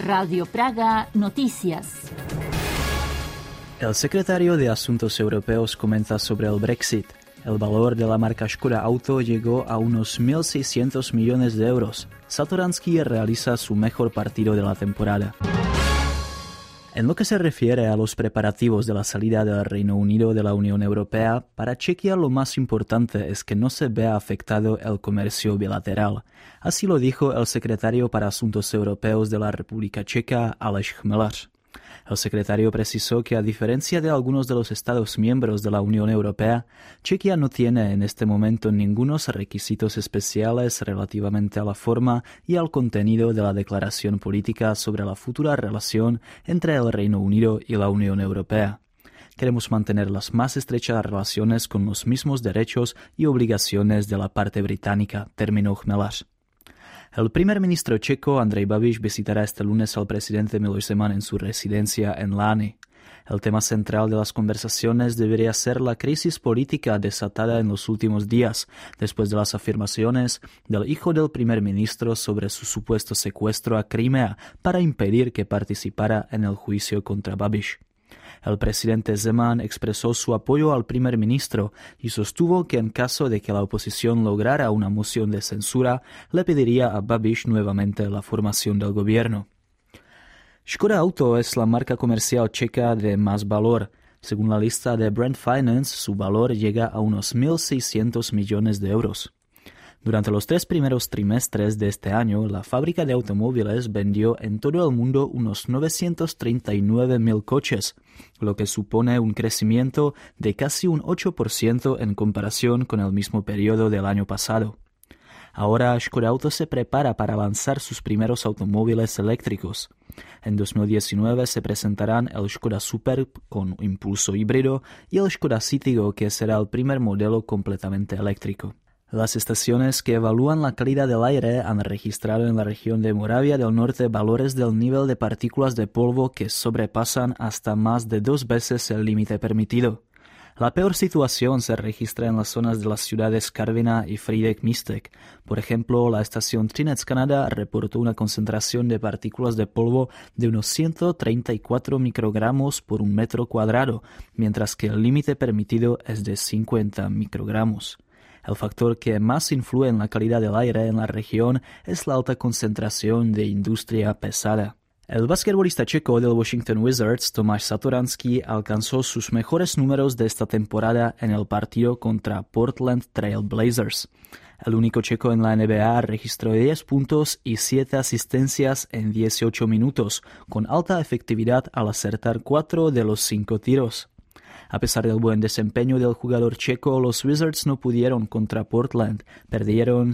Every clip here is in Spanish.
Radio Praga Noticias. El secretario de Asuntos Europeos comenta sobre el Brexit. El valor de la marca Škoda Auto llegó a unos 1.600 millones de euros. Satoranský realiza su mejor partido de la temporada. En lo que se refiere a los preparativos de la salida del Reino Unido de la Unión Europea, para Chequia lo más importante es que no se vea afectado el comercio bilateral. Así lo dijo el secretario para Asuntos Europeos de la República Checa, Aleš Chmelař. El secretario precisó que, a diferencia de algunos de los Estados miembros de la Unión Europea, Chequia no tiene en este momento ningunos requisitos especiales relativamente a la forma y al contenido de la declaración política sobre la futura relación entre el Reino Unido y la Unión Europea. Queremos mantener las más estrechas relaciones con los mismos derechos y obligaciones de la parte británica, terminó Chmelař. El primer ministro checo Andrej Babiš visitará este lunes al presidente Miloš Zeman en su residencia en Lani. El tema central de las conversaciones debería ser la crisis política desatada en los últimos días, después de las afirmaciones del hijo del primer ministro sobre su supuesto secuestro a Crimea para impedir que participara en el juicio contra Babiš. El presidente Zeman expresó su apoyo al primer ministro y sostuvo que en caso de que la oposición lograra una moción de censura, le pediría a Babiš nuevamente la formación del gobierno. Škoda Auto es la marca comercial checa de más valor. Según la lista de Brand Finance, su valor llega a unos 1.600 millones de euros. Durante los 3 primeros trimestres de este año, la fábrica de automóviles vendió en todo el mundo unos 939.000 coches, lo que supone un crecimiento de casi un 8% en comparación con el mismo periodo del año pasado. Ahora Škoda Auto se prepara para lanzar sus primeros automóviles eléctricos. En 2019 se presentarán el Škoda Superb con impulso híbrido y el Škoda Citigo, que será el primer modelo completamente eléctrico. Las estaciones que evalúan la calidad del aire han registrado en la región de Moravia del Norte valores del nivel de partículas de polvo que sobrepasan hasta más de 2 veces el límite permitido. La peor situación se registra en las zonas de las ciudades Karviná y Frýdek Místek. Por ejemplo, la estación Třinec Canada reportó una concentración de partículas de polvo de unos 134 microgramos por un metro cuadrado, mientras que el límite permitido es de 50 microgramos. El factor que más influye en la calidad del aire en la región es la alta concentración de industria pesada. El basquetbolista checo del Washington Wizards, Tomáš Satoranský, alcanzó sus mejores números de esta temporada en el partido contra Portland Trail Blazers. El único checo en la NBA registró 10 puntos y 7 asistencias en 18 minutos, con alta efectividad al acertar 4 de los 5 tiros. A pesar del buen desempeño del jugador checo, los Wizards no pudieron contra Portland, perdieron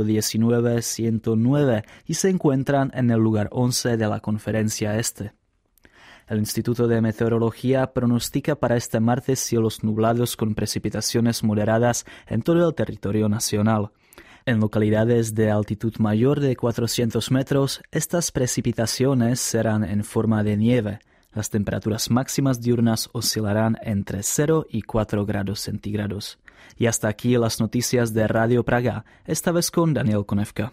119-109 y se encuentran en el lugar 11 de la conferencia este. El Instituto de Meteorología pronostica para este martes cielos nublados con precipitaciones moderadas en todo el territorio nacional. En localidades de altitud mayor de 400 metros, estas precipitaciones serán en forma de nieve. Las temperaturas máximas diurnas oscilarán entre 0 y 4 grados centígrados. Y hasta aquí las noticias de Radio Praga, esta vez con Daniel Konevka.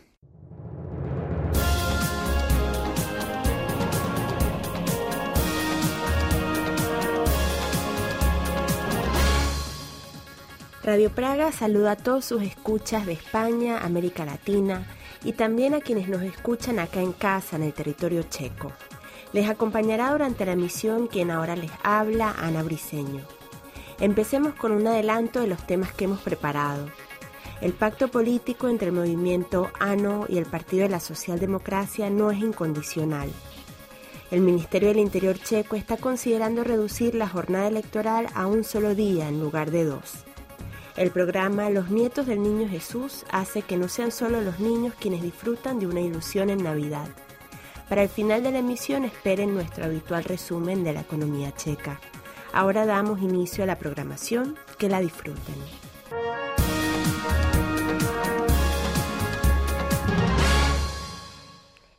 Radio Praga saluda a todos sus escuchas de España, América Latina y también a quienes nos escuchan acá en casa, en el territorio checo. Les acompañará durante la emisión quien ahora les habla, Ana Briceño. Empecemos con un adelanto de los temas que hemos preparado. El pacto político entre el movimiento ANO y el Partido de la Socialdemocracia no es incondicional. El Ministerio del Interior checo está considerando reducir la jornada electoral a un solo día en lugar de 2. El programa Los Nietos del Niño Jesús hace que no sean solo los niños quienes disfrutan de una ilusión en Navidad. Para el final de la emisión esperen nuestro habitual resumen de la economía checa. Ahora damos inicio a la programación, que la disfruten.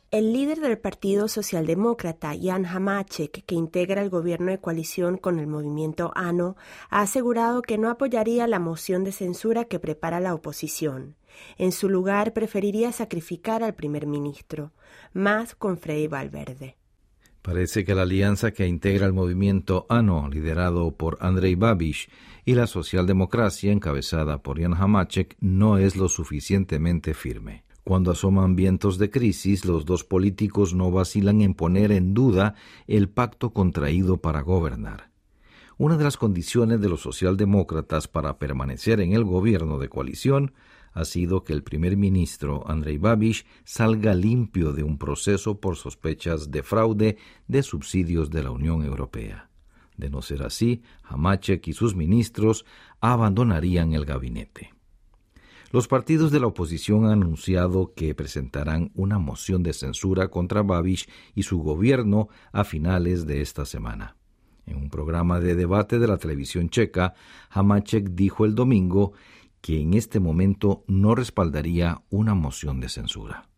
El líder del Partido Socialdemócrata, Jan Hamáček, que integra el gobierno de coalición con el movimiento ANO, ha asegurado que no apoyaría la moción de censura que prepara la oposición. En su lugar, preferiría sacrificar al primer ministro. Más con Freddy Valverde. Parece que la alianza que integra el movimiento ANO, liderado por Andrej Babiš, y la socialdemocracia, encabezada por Jan Hamáček, no es lo suficientemente firme. Cuando asoman vientos de crisis, los dos políticos no vacilan en poner en duda el pacto contraído para gobernar. Una de las condiciones de los socialdemócratas para permanecer en el gobierno de coalición ha sido que el primer ministro Andrej Babiš salga limpio de un proceso por sospechas de fraude de subsidios de la Unión Europea. De no ser así, Hamáček y sus ministros abandonarían el gabinete. Los partidos de la oposición han anunciado que presentarán una moción de censura contra Babiš y su gobierno a finales de esta semana. En un programa de debate de la televisión checa, Hamáček dijo el domingo que en este momento no respaldaría una moción de censura.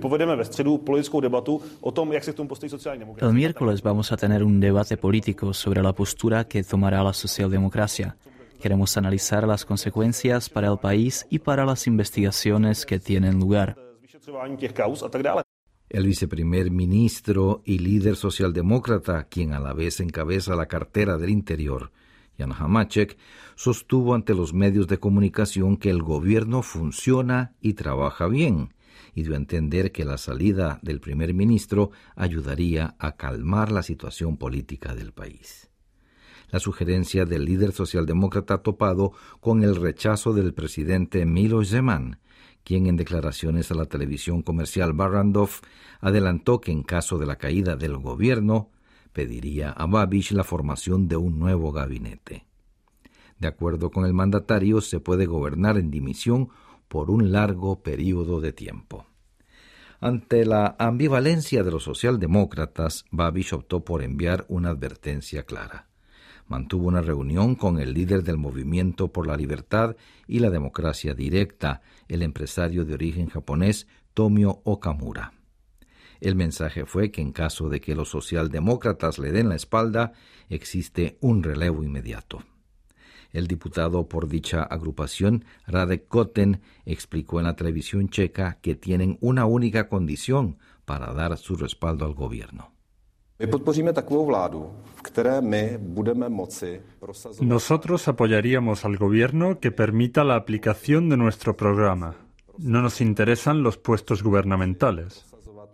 El miércoles vamos a tener un debate político sobre la postura que tomará la socialdemocracia. Queremos analizar las consecuencias para el país y para las investigaciones que tienen lugar. El viceprimer ministro y líder socialdemócrata, quien a la vez encabeza la cartera del Interior, Jan Hamáček, sostuvo ante los medios de comunicación que el gobierno funciona y trabaja bien, y dio a entender que la salida del primer ministro ayudaría a calmar la situación política del país. La sugerencia del líder socialdemócrata ha topado con el rechazo del presidente Miloš Zeman, quien en declaraciones a la televisión comercial Barrandov adelantó que en caso de la caída del gobierno pediría a Babiš la formación de un nuevo gabinete. De acuerdo con el mandatario, se puede gobernar en dimisión por un largo periodo de tiempo. Ante la ambivalencia de los socialdemócratas, Babiš optó por enviar una advertencia clara. Mantuvo una reunión con el líder del Movimiento por la Libertad y la Democracia Directa, el empresario de origen japonés Tomio Okamura. El mensaje fue que en caso de que los socialdemócratas le den la espalda, existe un relevo inmediato. El diputado por dicha agrupación, Radek Koten, explicó en la televisión checa que tienen una única condición para dar su respaldo al gobierno. Nosotros apoyaríamos al gobierno que permita la aplicación de nuestro programa. No nos interesan los puestos gubernamentales.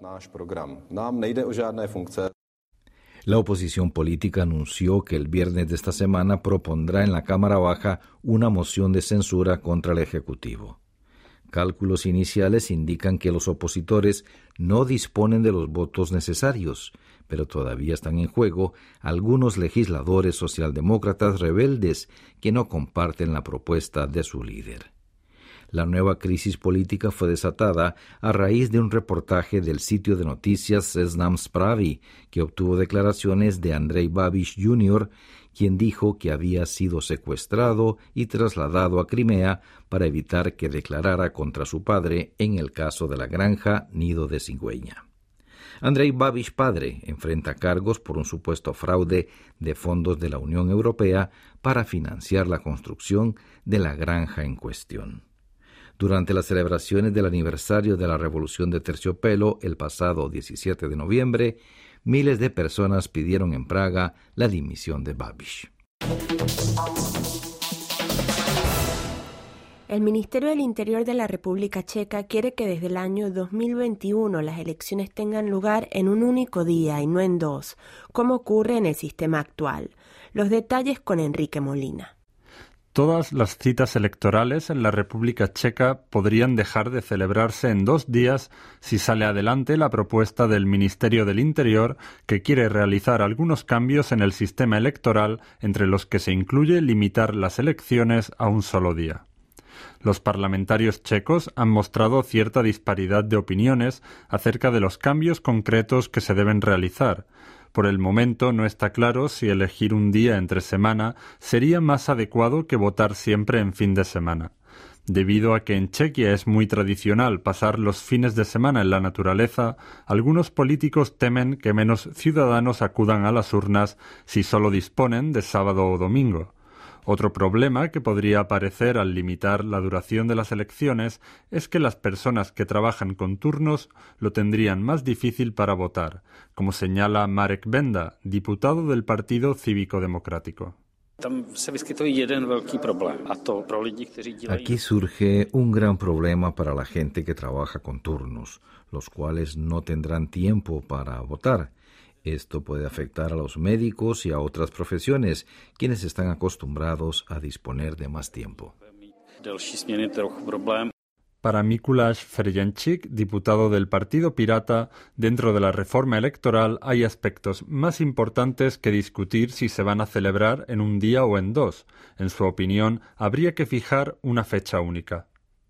La oposición política anunció que el viernes de esta semana propondrá en la Cámara Baja una moción de censura contra el Ejecutivo. Cálculos iniciales indican que los opositores no disponen de los votos necesarios, pero todavía están en juego algunos legisladores socialdemócratas rebeldes que no comparten la propuesta de su líder. La nueva crisis política fue desatada a raíz de un reportaje del sitio de noticias Seznam Spravi, que obtuvo declaraciones de Andrej Babiš Jr., quien dijo que había sido secuestrado y trasladado a Crimea para evitar que declarara contra su padre en el caso de la granja Nido de Cigüeña. Andrej Babiš padre enfrenta cargos por un supuesto fraude de fondos de la Unión Europea para financiar la construcción de la granja en cuestión. Durante las celebraciones del aniversario de la Revolución de Terciopelo el pasado 17 de noviembre, miles de personas pidieron en Praga la dimisión de Babiš. El Ministerio del Interior de la República Checa quiere que desde el año 2021 las elecciones tengan lugar en un único día y no en dos, como ocurre en el sistema actual. Los detalles con Enrique Molina. Todas las citas electorales en la República Checa podrían dejar de celebrarse en 2 días si sale adelante la propuesta del Ministerio del Interior, que quiere realizar algunos cambios en el sistema electoral, entre los que se incluye limitar las elecciones a un solo día. Los parlamentarios checos han mostrado cierta disparidad de opiniones acerca de los cambios concretos que se deben realizar. Por el momento no está claro si elegir un día entre semana sería más adecuado que votar siempre en fin de semana. Debido a que en Chequia es muy tradicional pasar los fines de semana en la naturaleza, algunos políticos temen que menos ciudadanos acudan a las urnas si solo disponen de sábado o domingo. Otro problema que podría aparecer al limitar la duración de las elecciones es que las personas que trabajan con turnos lo tendrían más difícil para votar, como señala Marek Benda, diputado del Partido Cívico-Democrático. Aquí surge un gran problema para la gente que trabaja con turnos, los cuales no tendrán tiempo para votar. Esto puede afectar a los médicos y a otras profesiones, quienes están acostumbrados a disponer de más tiempo. Para Mikuláš Ferjenčík, diputado del Partido Pirata, dentro de la reforma electoral hay aspectos más importantes que discutir si se van a celebrar en un día o en dos. En su opinión, habría que fijar una fecha única.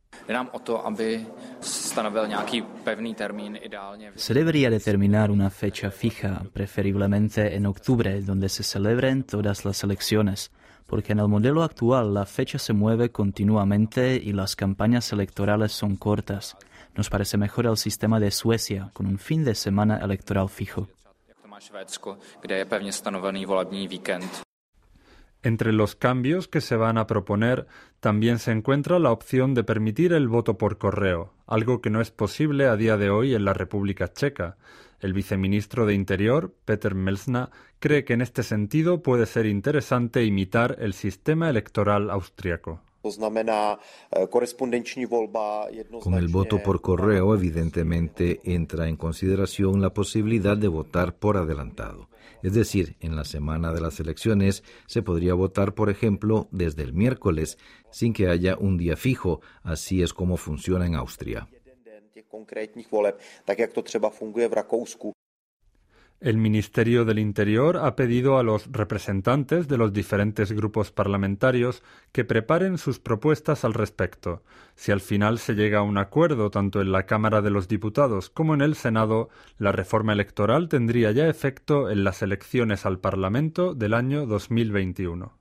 Se debería determinar una fecha fija, preferiblemente en octubre, donde se celebren todas las elecciones, porque en el modelo actual la fecha se mueve continuamente y las campañas electorales son cortas. Nos parece mejor el sistema de Suecia, con un fin de semana electoral fijo. Entre los cambios que se van a proponer también se encuentra la opción de permitir el voto por correo, algo que no es posible a día de hoy en la República Checa. El viceministro de Interior, Petr Mlsna, cree que en este sentido puede ser interesante imitar el sistema electoral austriaco. Con el voto por correo, evidentemente, entra en consideración la posibilidad de votar por adelantado. Es decir, en la semana de las elecciones se podría votar, por ejemplo, desde el miércoles, sin que haya un día fijo. Así es como funciona en Austria. El Ministerio del Interior ha pedido a los representantes de los diferentes grupos parlamentarios que preparen sus propuestas al respecto. Si al final se llega a un acuerdo tanto en la Cámara de los Diputados como en el Senado, la reforma electoral tendría ya efecto en las elecciones al Parlamento del año 2021.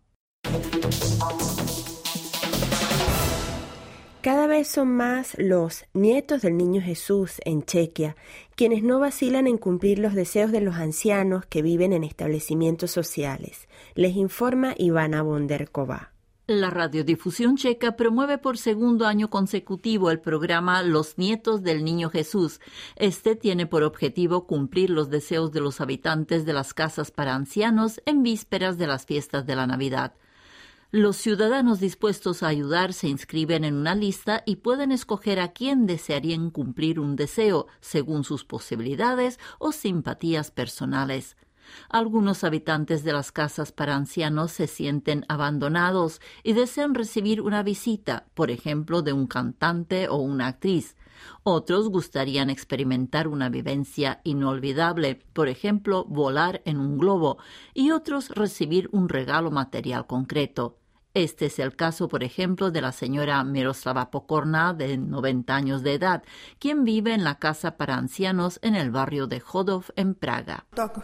Cada vez son más los nietos del Niño Jesús en Chequia, quienes no vacilan en cumplir los deseos de los ancianos que viven en establecimientos sociales. Les informa Ivana Bonderkova. La radiodifusión checa promueve por segundo año consecutivo el programa Los Nietos del Niño Jesús. Este tiene por objetivo cumplir los deseos de los habitantes de las casas para ancianos en vísperas de las fiestas de la Navidad. Los ciudadanos dispuestos a ayudar se inscriben en una lista y pueden escoger a quién desearían cumplir un deseo, según sus posibilidades o simpatías personales. Algunos habitantes de las casas para ancianos se sienten abandonados y desean recibir una visita, por ejemplo, de un cantante o una actriz. Otros gustarían experimentar una vivencia inolvidable, por ejemplo, volar en un globo, y otros recibir un regalo material concreto. Este es el caso, por ejemplo, de la señora Miroslava Pokorná, de 90 años de edad, quien vive en la casa para ancianos en el barrio de Chodov, en Praga.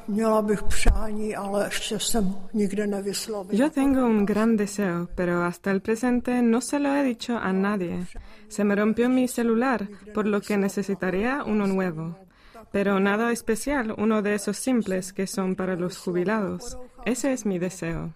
Yo tengo un gran deseo, pero hasta el presente no se lo he dicho a nadie. Se me rompió mi celular, por lo que necesitaría uno nuevo. Pero nada especial, uno de esos simples que son para los jubilados. Ese es mi deseo.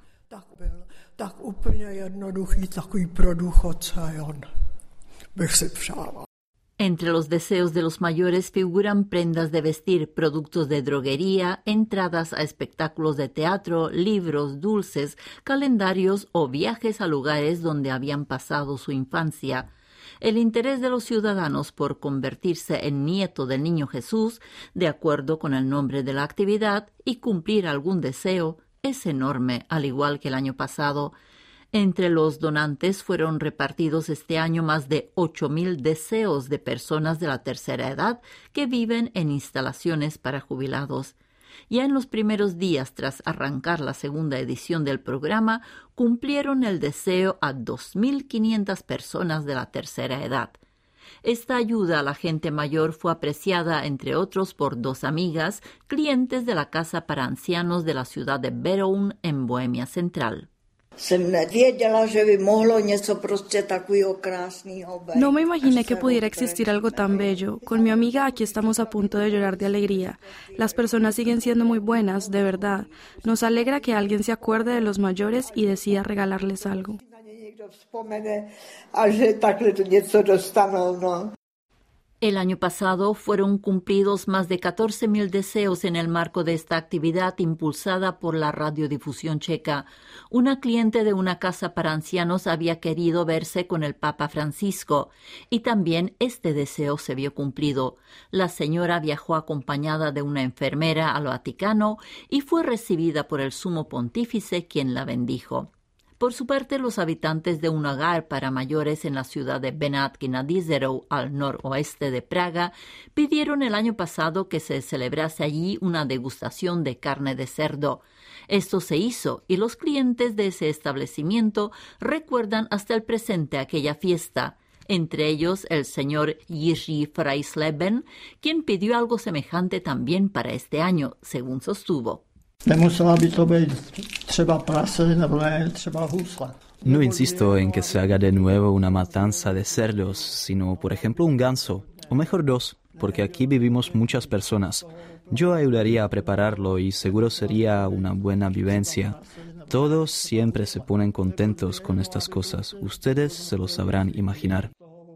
Entre los deseos de los mayores figuran prendas de vestir, productos de droguería, entradas a espectáculos de teatro, libros, dulces, calendarios o viajes a lugares donde habían pasado su infancia. El interés de los ciudadanos por convertirse en nieto del Niño Jesús, de acuerdo con el nombre de la actividad, y cumplir algún deseo, es enorme, al igual que el año pasado. Entre los donantes fueron repartidos este año más de 8.000 deseos de personas de la tercera edad que viven en instalaciones para jubilados. Ya en los primeros días tras arrancar la segunda edición del programa, cumplieron el deseo a 2.500 personas de la tercera edad. Esta ayuda a la gente mayor fue apreciada, entre otros, por dos amigas, clientes de la casa para ancianos de la ciudad de Beroun, en Bohemia Central. No me imaginé que pudiera existir algo tan bello. Con mi amiga aquí estamos a punto de llorar de alegría. Las personas siguen siendo muy buenas, de verdad. Nos alegra que alguien se acuerde de los mayores y decida regalarles algo. El año pasado fueron cumplidos más de 14.000 deseos en el marco de esta actividad impulsada por la radiodifusión checa. Una cliente de una casa para ancianos había querido verse con el Papa Francisco y también este deseo se vio cumplido. La señora viajó acompañada de una enfermera al Vaticano y fue recibida por el Sumo Pontífice, quien la bendijo. Por su parte, los habitantes de un hogar para mayores en la ciudad de Benátky nad Jizerou, al noroeste de Praga, pidieron el año pasado que se celebrase allí una degustación de carne de cerdo. Esto se hizo y los clientes de ese establecimiento recuerdan hasta el presente aquella fiesta. Entre ellos el señor Jiří Freisleben, quien pidió algo semejante también para este año, según sostuvo. No insisto en que se haga de nuevo una matanza de cerdos, sino, por ejemplo, un ganso, o mejor 2, porque aquí vivimos muchas personas. Yo ayudaría a prepararlo y seguro sería una buena vivencia. Todos siempre se ponen contentos con estas cosas. Ustedes se lo sabrán imaginar.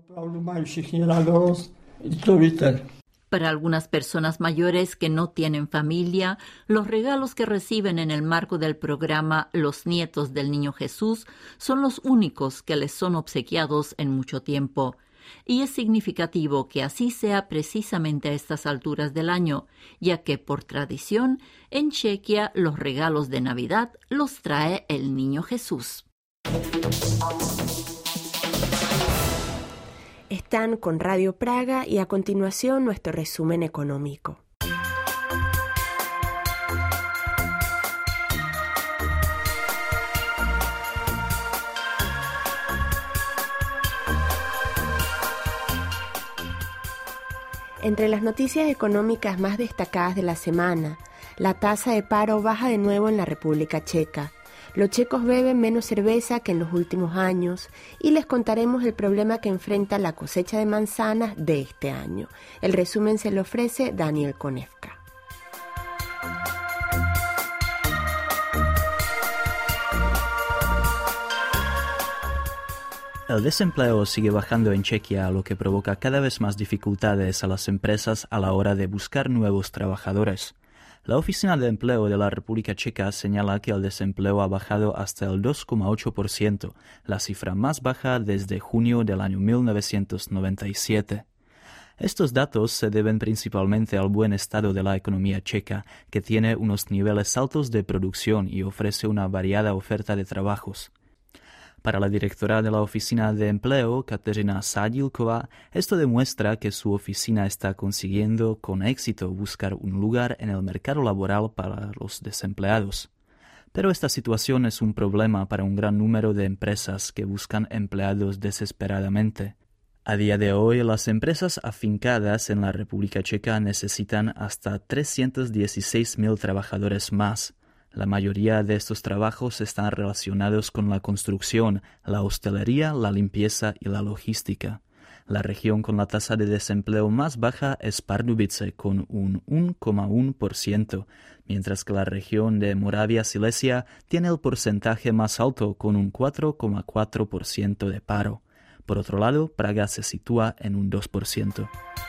Para algunas personas mayores que no tienen familia, los regalos que reciben en el marco del programa Los Nietos del Niño Jesús son los únicos que les son obsequiados en mucho tiempo. Y es significativo que así sea precisamente a estas alturas del año, ya que por tradición en Chequia los regalos de Navidad los trae el Niño Jesús. Están con Radio Praga y a continuación nuestro resumen económico. Entre las noticias económicas más destacadas de la semana, la tasa de paro baja de nuevo en la República Checa. Los checos beben menos cerveza que en los últimos años y les contaremos el problema que enfrenta la cosecha de manzanas de este año. El resumen se lo ofrece Daniel Konevka. El desempleo sigue bajando en Chequia, lo que provoca cada vez más dificultades a las empresas a la hora de buscar nuevos trabajadores. La Oficina de Empleo de la República Checa señala que el desempleo ha bajado hasta el 2,8%, la cifra más baja desde junio del año 1997. Estos datos se deben principalmente al buen estado de la economía checa, que tiene unos niveles altos de producción y ofrece una variada oferta de trabajos. Para la directora de la Oficina de Empleo, Kateřina Sadílková, esto demuestra que su oficina está consiguiendo con éxito buscar un lugar en el mercado laboral para los desempleados. Pero esta situación es un problema para un gran número de empresas que buscan empleados desesperadamente. A día de hoy, las empresas afincadas en la República Checa necesitan hasta 316.000 trabajadores más. La mayoría de estos trabajos están relacionados con la construcción, la hostelería, la limpieza y la logística. La región con la tasa de desempleo más baja es Pardubice, con un 1,1%, mientras que la región de Moravia-Silesia tiene el porcentaje más alto, con un 4,4% de paro. Por otro lado, Praga se sitúa en un 2%.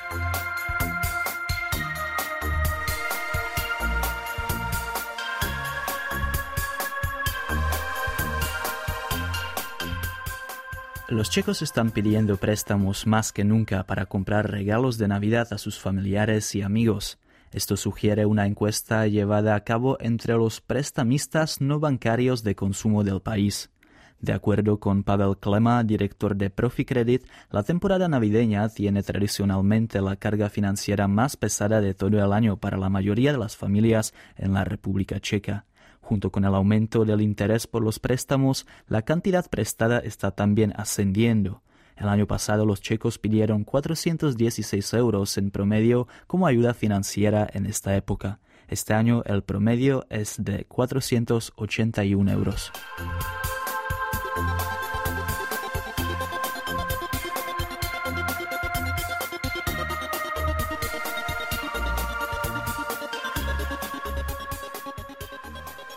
Los checos están pidiendo préstamos más que nunca para comprar regalos de Navidad a sus familiares y amigos. Esto sugiere una encuesta llevada a cabo entre los prestamistas no bancarios de consumo del país. De acuerdo con Pavel Klema, director de Proficredit, la temporada navideña tiene tradicionalmente la carga financiera más pesada de todo el año para la mayoría de las familias en la República Checa. Junto con el aumento del interés por los préstamos, la cantidad prestada está también ascendiendo. El año pasado los checos pidieron 416 euros en promedio como ayuda financiera en esta época. Este año el promedio es de 481 euros.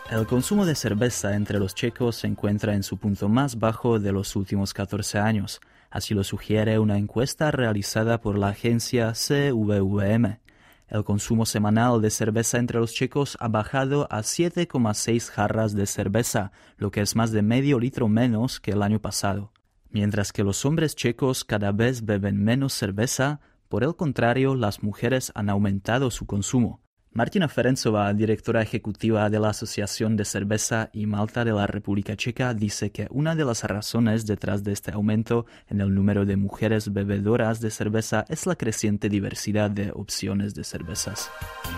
El consumo de cerveza entre los checos se encuentra en su punto más bajo de los últimos 14 años. Así lo sugiere una encuesta realizada por la agencia CVVM. El consumo semanal de cerveza entre los checos ha bajado a 7,6 jarras de cerveza, lo que es más de medio litro menos que el año pasado. Mientras que los hombres checos cada vez beben menos cerveza, por el contrario, las mujeres han aumentado su consumo. Martina Ferencová, directora ejecutiva de la Asociación de Cerveza y Malta de la República Checa, dice que una de las razones detrás de este aumento en el número de mujeres bebedoras de cerveza es la creciente diversidad de opciones de cervezas.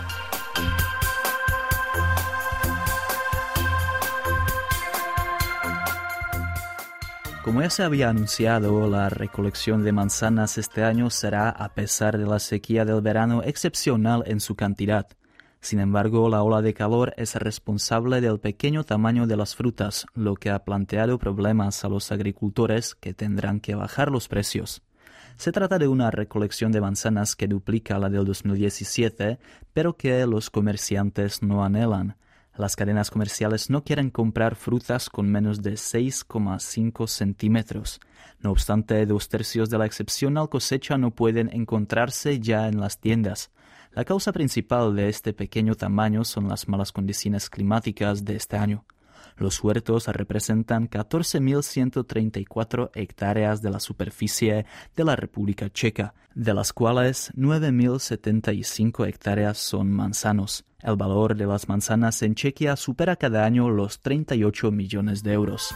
Como ya se había anunciado, la recolección de manzanas este año será, a pesar de la sequía del verano, excepcional en su cantidad. Sin embargo, la ola de calor es responsable del pequeño tamaño de las frutas, lo que ha planteado problemas a los agricultores que tendrán que bajar los precios. Se trata de una recolección de manzanas que duplica la del 2017, pero que los comerciantes no anhelan. Las cadenas comerciales no quieren comprar frutas con menos de 6,5 centímetros. No obstante, 2/3 de la excepcional cosecha no pueden encontrarse ya en las tiendas. La causa principal de este pequeño tamaño son las malas condiciones climáticas de este año. Los huertos representan 14.134 hectáreas de la superficie de la República Checa, de las cuales 9.075 hectáreas son manzanos. El valor de las manzanas en Chequia supera cada año los 38 millones de euros.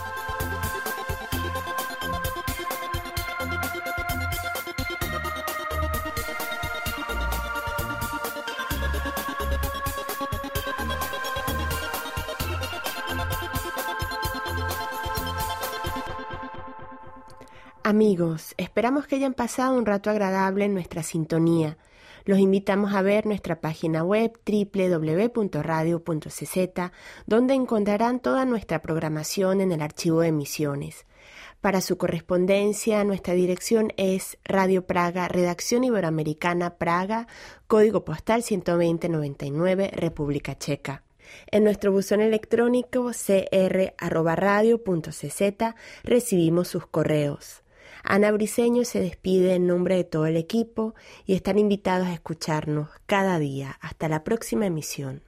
Amigos, esperamos que hayan pasado un rato agradable en nuestra sintonía. Los invitamos a ver nuestra página web www.radio.cz, donde encontrarán toda nuestra programación en el archivo de emisiones. Para su correspondencia, nuestra dirección es Radio Praga, Redacción Iberoamericana, Praga, Código Postal 12099, República Checa. En nuestro buzón electrónico cr@radio.cz recibimos sus correos. Ana Briceño se despide en nombre de todo el equipo y están invitados a escucharnos cada día. Hasta la próxima emisión.